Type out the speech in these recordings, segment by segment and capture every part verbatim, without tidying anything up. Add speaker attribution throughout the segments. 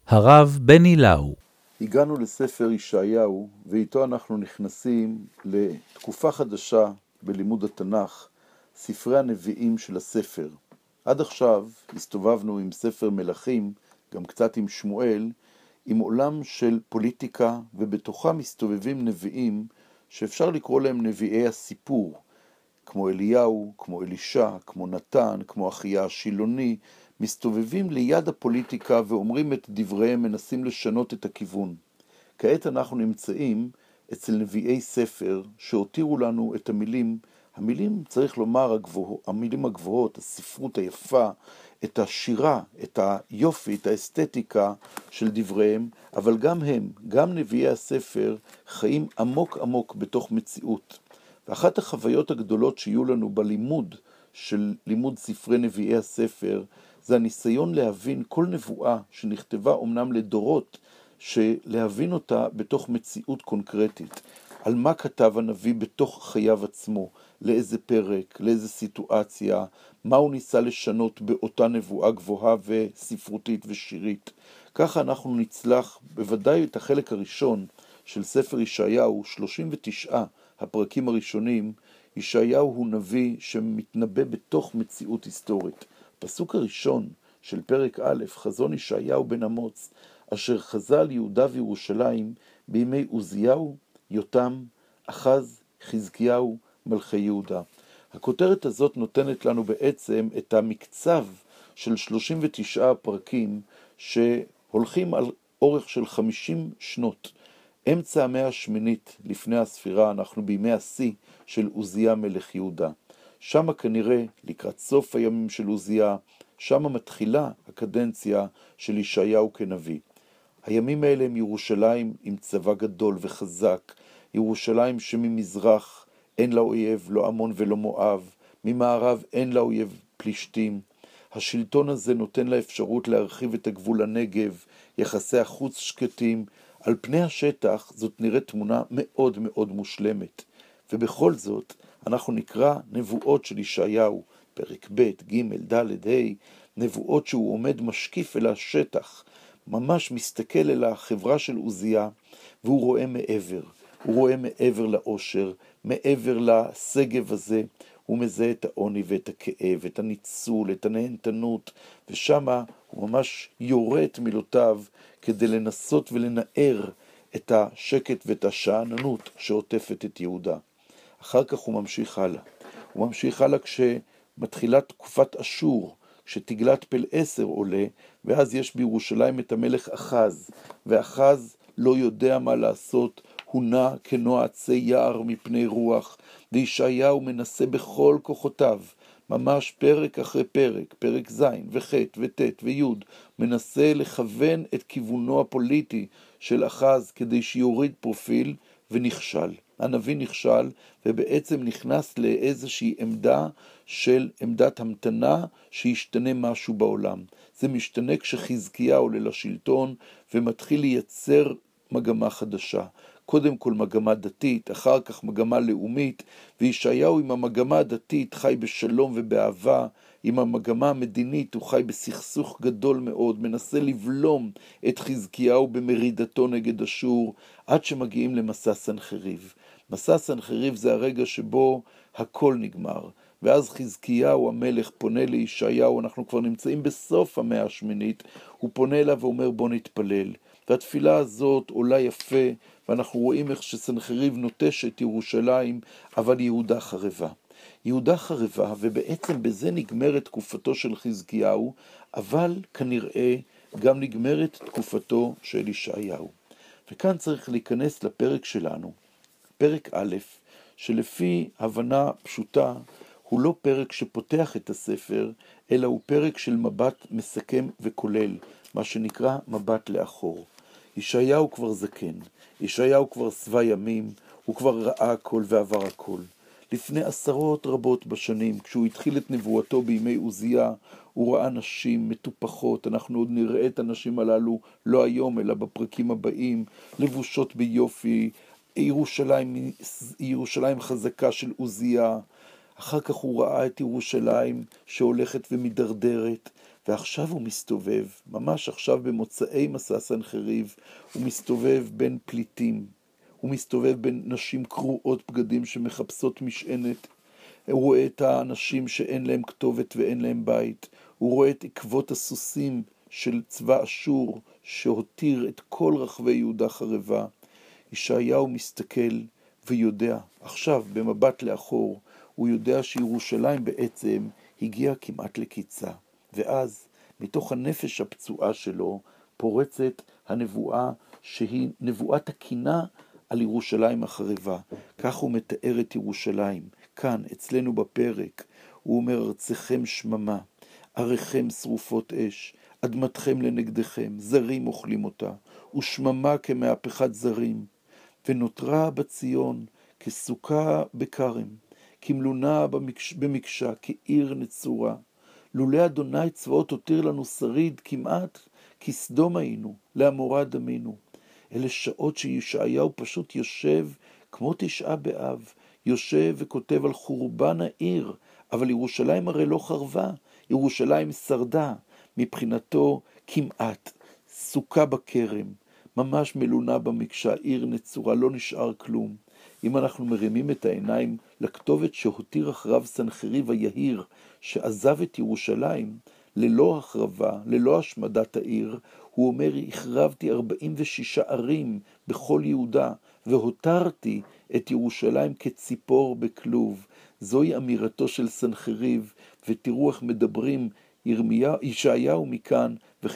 Speaker 1: הרב בני לאו.
Speaker 2: הגענו לספר ישעיהו, ואיתו אנחנו נכנסים לתקופה חדשה בלימוד התנ"ך, ספרי הנביאים של הספר. עד עכשיו הסתובבנו עם ספר מלכים, גם קצת עם שמואל, עם עולם של פוליטיקה, ובתוכם מסתובבים נביאים שאפשר לקרוא להם נביאי הסיפור, כמו אליהו, כמו אלישע, כמו נתן, כמו אחיה השילוני, מסתובבים ליד הפוליטיקה ואומרים את דבריהם, מנסים לשנות את הכיוון. כעת אנחנו נמצאים אצל נביאי ספר שהותירו לנו את המילים, המילים צריך לומר הגבוה, המילים הגבוהות, הספרות היפה, את השירה, את היופי, את האסתטיקה של דבריהם, אבל גם הם, גם נביאי הספר, חיים עמוק עמוק בתוך מציאות. ואחת החוויות הגדולות שיהיו לנו בלימוד של לימוד ספרי נביאי הספר, זה הניסיון להבין כל נבואה שנכתבה אומנם לדורות, שלהבין אותה בתוך מציאות קונקרטית. על מה כתב הנביא בתוך חייו עצמו, לאיזה פרק, לאיזה סיטואציה, מה הוא ניסה לשנות באותה נבואה גבוהה וספרותית ושירית. ככה אנחנו נצלח בוודאי את החלק הראשון של ספר ישעיהו, שלושים ותשעה הפרקים הראשונים. ישעיהו הוא נביא שמתנבא בתוך מציאות היסטורית. פסוק הראשון של פרק א', חזון ישעיהו בן אמוץ, אשר חזה על יהודה וירושלים בימי עוזיהו, יותם, אחז, חזקיהו, מלכי יהודה. הכותרת הזאת נותנת לנו בעצם את המקצב של שלושים ותשעה פרקים שהולכים על אורך של חמישים שנות. אמצע המאה השמינית לפני הספירה, אנחנו בימי השיא של עוזיה מלך יהודה. שמה כנראה לקראת סוף הימים של עוזיה, שמה מתחילה הקדנציה של ישעיהו כנביא. הימים האלה הם ירושלים עם צבא גדול וחזק, ירושלים שממזרח אין לה אויב, לא עמון ולא מואב, ממערב אין לה אויב פלישתים. השלטון הזה נותן לה אפשרות להרחיב את הגבול הנגב, יחסי החוץ שקטים. על פני השטח זאת נראית תמונה מאוד מאוד מושלמת. ובכל זאת אנחנו נקרא נבואות של ישעיהו, פרק ב', ג', ד', ה', נבואות שהוא עומד משקיף אל השטח, ממש מסתכל אל החברה של עוזיה, והוא רואה מעבר, הוא רואה מעבר לאושר, מעבר לסגב הזה, הוא מזהה את העוני ואת הכאב, את הניצול, את הנהנתנות, ושמה הוא ממש יורה את מילותיו כדי לנסות ולנער את השקט ואת השעננות שעוטפת את יהודה. אחר כך הוא ממשיך הלאה. הוא ממשיך הלאה כשמתחילה תקופת אשור, כשתגלת פל עשר עולה, ואז יש בירושלים את המלך אחז, ואחז לא יודע מה לעשות, הוא נע כנוע עצי יער מפני רוח, וישעיהו מנסה בכל כוחותיו, ממש פרק אחרי פרק, פרק ז' וח' ות' וי', מנסה לכוון את כיוונו הפוליטי של אחז כדי שיוריד פרופיל, ונכשל. הנביא נכשל, ובעצם נכנס לאיזושהי עמדה של עמדת המתנה שישתנה משהו בעולם. זה משתנה כשחזקיה עולה לשלטון ומתחיל לייצר מגמה חדשה. קודם כל מגמה דתית, אחר כך מגמה לאומית, וישעיהו עם המגמה הדתית חי בשלום ובאהבה, עם המגמה המדינית הוא חי בסכסוך גדול מאוד, מנסה לבלום את חזקיהו במרידתו נגד אשור, עד שמגיעים למסע סנחריב. מסע סנחריב זה הרגע שבו הכל נגמר, ואז חזקיהו המלך פונה לישעיהו, אנחנו כבר נמצאים בסוף המאה השמינית, הוא פונה אליו ואומר בוא נתפלל, והתפילה הזאת עולה יפה, ואנחנו רואים איך שסנחריב נוטש את ירושלים, אבל יהודה חרבה. יהודה חרבה, ובעצם בזה נגמרת תקופתו של חזקיהו, אבל כנראה גם נגמרת תקופתו של ישעיהו. וכאן צריך להיכנס לפרק שלנו, פרק א', שלפי הבנה פשוטה, הוא לא פרק שפותח את הספר, אלא הוא פרק של מבט מסכם וכולל, מה שנקרא מבט לאחור. ישעיהו כבר זקן, ישעיהו כבר שבע ימים, הוא כבר ראה הכל ועבר הכל. לפני עשרות רבות בשנים, כשהוא התחיל את נבואתו בימי עוזיה, הוא ראה נשים מטופחות, אנחנו עוד נראה את הנשים הללו לא היום, אלא בפרקים הבאים, לבושות ביופי, ירושלים, ירושלים חזקה של עוזיה, אחר כך הוא ראה את ירושלים שהולכת ומדרדרת, ועכשיו הוא מסתובב, ממש עכשיו במוצאי מסע סנחריב, הוא מסתובב בין פליטים, הוא מסתובב בין נשים קרועות בגדים שמחפשות משענת, הוא רואה את האנשים שאין להם כתובת ואין להם בית, הוא רואה את עקבות הסוסים של צבא אשור שהותיר את כל רחבי יהודה חרבה. ישעיהו מסתכל ויודע, עכשיו במבט לאחור, הוא יודע שירושלים בעצם הגיעה כמעט לקיצה. ואז מתוך הנפש הפצועה שלו פורצת הנבואה שהיא נבואת הקינה על ירושלים החרבה. כך הוא מתאר את ירושלים. כאן, אצלנו בפרק, הוא אומר, ארצכם שממה, עריכם שרופות אש, אדמתכם לנגדכם, זרים אוכלים אותה, ושממה כמהפכת זרים, ונותרה בציון כסוכה בכרם, כמלונה במקש... במקשה, כעיר נצורה. לולא אדוני צבאות הותיר לנו שריד כמעט כסדום היינו, לעמורה דמינו. אלה שעות שישעיהו פשוט יושב כמו תשעה באב, יושב וכותב על חורבן העיר, אבל ירושלים הרי לא חרבה, ירושלים שרדה, מבחינתו כמעט, סוכה בכרם, ממש מלונה במקשה, עיר נצורה, לא נשאר כלום. אם אנחנו מרימים את העיניים לכתובת שהותיר אחריו סנחריב היהיר, שעזב את ירושלים, ללא החרבה, ללא השמדת העיר, הוא אומר, החרבתי ארבעים ושישה ערים בכל יהודה, והותרתי את ירושלים כציפור בכלוב. זוהי אמירתו של סנחריב, ותראו איך מדברים ירמיה, ישעיהו מכאן,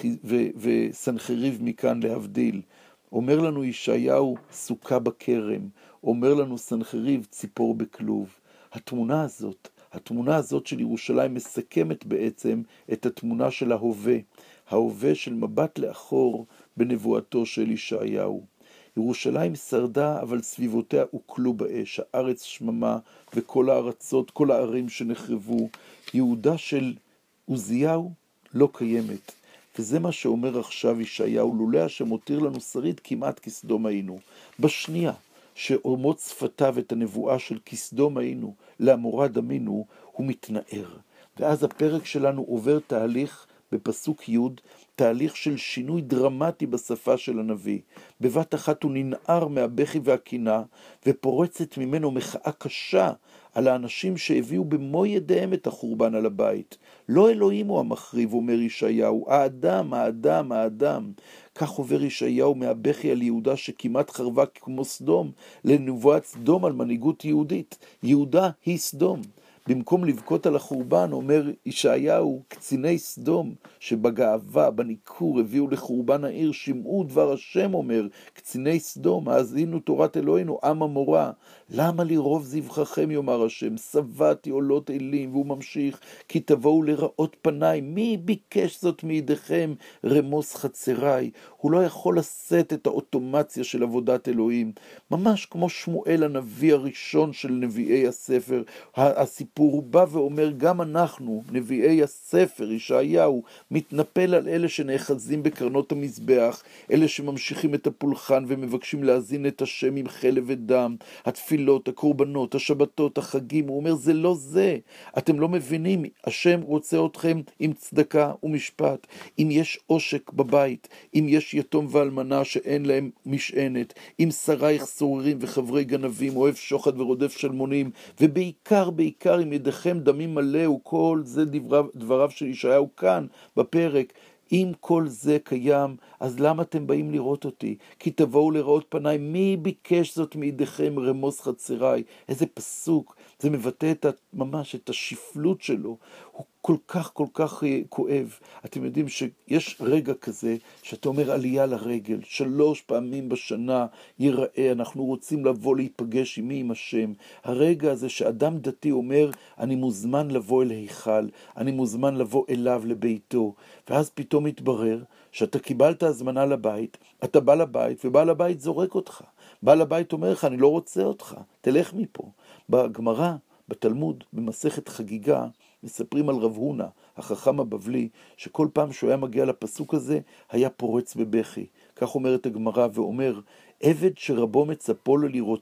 Speaker 2: וסנחריב מכאן להבדיל. אומר לנו ישעיהו סוכה בכרם, אומר לנו סנחריב ציפור בכלוב. התמונה הזאת, התמונה הזאת של ירושלים מסכמת בעצם את התמונה של ההווה, ההווה של מבט לאחור בנבואתו של ישעיהו. ירושלים שרדה, אבל סביבותיה הוקלו באש, הארץ שממה וכל הארצות, כל הערים שנחרבו. יהודה של עוזיהו לא קיימת. וזה מה שאומר עכשיו ישעיהו, לולא השם הותיר לנו שריד כמעט כסדום היינו. בשנייה שאומות שפתיו את הנבואה של כסדום היינו, לעמורה דמינו, הוא מתנער. ואז הפרק שלנו עובר תהליך בפסוק י', תהליך של שינוי דרמטי בשפה של הנביא. בבת אחת הוא ננער מהבכי והקינה, ופורצת ממנו מחאה קשה על האנשים שהביאו במו ידיהם את החורבן על הבית. לא אלוהים הוא המחריב, אומר ישעיהו, האדם, האדם, האדם. כך עובר ישעיהו מהבכי על יהודה שכמעט חרבה כמו סדום, לנבואת סדום על מנהיגות יהודית. יהודה היא סדום. במקום לבכות על החורבן, אומר ישעיהו, קציני סדום, שבגאווה, בניכור, הביאו לחורבן העיר, שמעו דבר השם, אומר, קציני סדום, האזינו תורת אלוהינו, עם המורה. למה לי רוב זבחכם, יאמר השם, שבעתי עולות אלים, והוא ממשיך, כי תבואו לראות פניי, מי ביקש זאת מידיכם, רמוס חצריי. הוא לא יכול לשאת את האוטומציה של עבודת אלוהים, ממש כמו שמואל הנביא הראשון של נביאי הספר. הסיפור הוא בא ואומר, גם אנחנו, נביאי הספר, ישעיהו, מתנפל על אלה שנאחזים בקרנות המזבח, אלה שממשיכים את הפולחן ומבקשים להזין את השם עם חלב ודם, התפילות, הקורבנות, השבתות, החגים. הוא אומר, זה לא זה. אתם לא מבינים, השם רוצה אתכם עם צדקה ומשפט. אם יש עושק בבית, אם יש יתום ואלמנה שאין להם משענת, אם שרייך סוררים וחברי גנבים, אוהב שוחד ורודף שלמונים, ובעיקר, בעיקר עם ידיכם דמים מלא, וכל זה דבריו, דבריו של ישעיהו כאן בפרק. אם כל זה קיים, אז למה אתם באים לראות אותי? כי תבואו לראות פניי, מי ביקש זאת מידיכם, רמוס חצריי? איזה פסוק, זה מבטא את, ממש את השפלות שלו, הוא כל כך כל כך כואב. אתם יודעים שיש רגע כזה, שאתה אומר עלייה לרגל, שלוש פעמים בשנה ייראה, אנחנו רוצים לבוא להיפגש עם מי, עם השם. הרגע הזה שאדם דתי אומר, אני מוזמן לבוא אל היכל, אני מוזמן לבוא אליו לביתו, ואז פתאום מתברר שאתה קיבלת הזמנה לבית, אתה בא לבית, ובא לבית זורק אותך. בא לבית אומר לך, אני לא רוצה אותך, תלך מפה. בגמרא, בתלמוד, במסכת חגיגה, מספרים על רב הונא, החכם הבבלי, שכל פעם שהוא היה מגיע לפסוק הזה, היה פורץ בבכי. כך אומרת הגמרא, ואומר, עבד שרבו מצפו לו לראותו,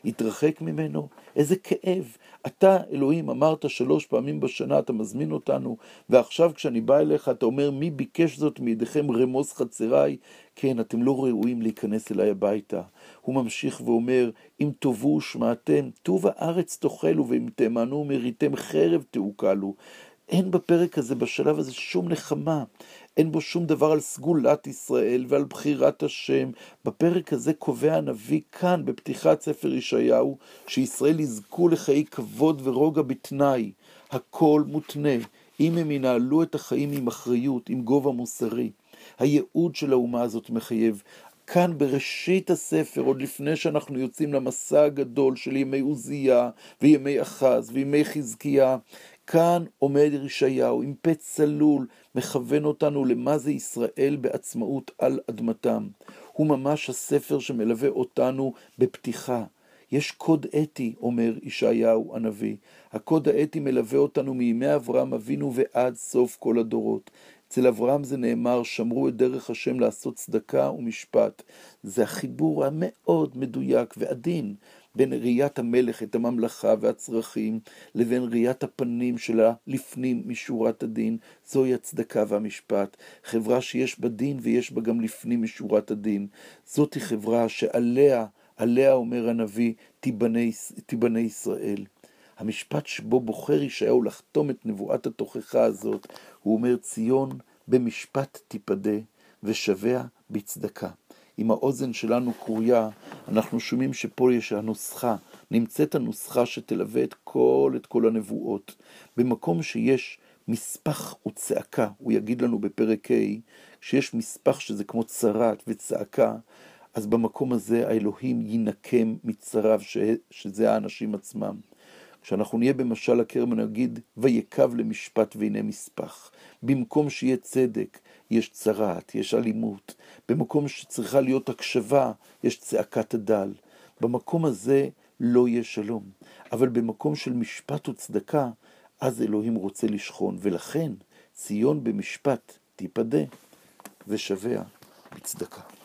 Speaker 2: התרחק ממנו, איזה כאב. אתה, אלוהים, אמרת שלוש פעמים בשנה, אתה מזמין אותנו, ועכשיו כשאני בא אליך, אתה אומר, מי ביקש זאת מידיכם רמוס חצריי? כן, אתם לא ראויים להיכנס אליי הביתה. הוא ממשיך ואומר, אם תאבו ושמעתם, טוב הארץ תאכלו, ואם תאמנו מריתם חרב תאוכלו. אין בפרק הזה, בשלב הזה, שום נחמה. אין בו שום דבר על סגולת ישראל ועל בחירת השם. בפרק הזה קובע הנביא כאן, בפתיחת ספר ישעיהו, שישראל יזכו לחיי כבוד ורוגע בתנאי. הכל מותנה, אם הם ינהלו את החיים עם אחריות, עם גובה מוסרי. הייעוד של האומה הזאת מחייב. כאן בראשית הספר, עוד לפני שאנחנו יוצאים למסע הגדול של ימי עוזיה וימי אחז וימי חזקיה, כאן עומד ישעיהו עם פה צלול, מכוון אותנו למה זה ישראל בעצמאות על אדמתם. הוא ממש הספר שמלווה אותנו בפתיחה. יש קוד אתי, אומר ישעיהו הנביא. הקוד האתי מלווה אותנו מימי אברהם אבינו ועד סוף כל הדורות. אצל אברהם זה נאמר, שמרו את דרך השם לעשות צדקה ומשפט. זה החיבור המאוד מדויק ועדין בין ראיית המלך את הממלכה והצרכים, לבין ראיית הפנים שלה לפנים משורת הדין. זוהי הצדקה והמשפט. חברה שיש בה דין ויש בה גם לפנים משורת הדין. זאת היא חברה שעליה, עליה אומר הנביא, תיבנה, תיבנה ישראל. המשפט שבו בוחר ישעיהו לחתום את נבואת התוכחה הזאת, הוא אומר, ציון במשפט תיפדה ושביה בצדקה. עם האוזן שלנו קרויה, אנחנו שומעים שפה יש הנוסחה, נמצאת הנוסחה שתלווה את כל, את כל הנבואות. במקום שיש מספח וצעקה, הוא יגיד לנו בפרק ה', שיש מספח שזה כמו צרת וצעקה, אז במקום הזה האלוהים ינקם מצריו, שזה האנשים עצמם. כשאנחנו נהיה במשל הכרם, נגיד, ויקב למשפט והנה מספח. במקום שיהיה צדק, יש צרת, יש אלימות. במקום שצריכה להיות הקשבה, יש צעקת הדל. במקום הזה לא יהיה שלום. אבל במקום של משפט וצדקה, אז אלוהים רוצה לשכון. ולכן ציון במשפט תיפדה ושביה בצדקה.